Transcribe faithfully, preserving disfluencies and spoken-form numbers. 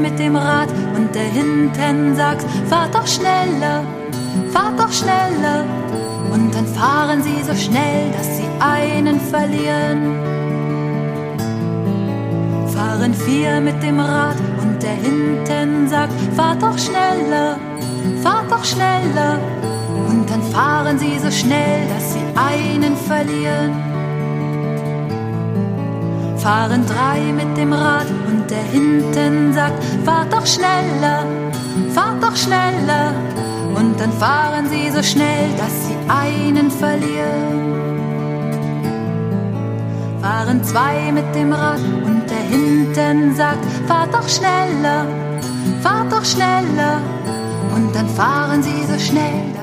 mit dem Rad und der hinten sagt, fahrt doch schneller, fahrt doch schneller. Und dann fahren sie so schnell, dass sie einen verlieren. Fahren vier mit dem Rad und der hinten sagt, fahrt doch schneller, fahrt doch schneller. Und dann fahren sie so schnell, dass sie einen verlieren. Fahren drei mit dem Rad und der hinten sagt, fahrt doch schneller, fahrt doch schneller. Und dann fahren sie so schnell, dass sie einen verlieren. Fahren zwei mit dem Rad und der hinten sagt, fahrt doch schneller, fahrt doch schneller. Und dann fahren sie so schnell,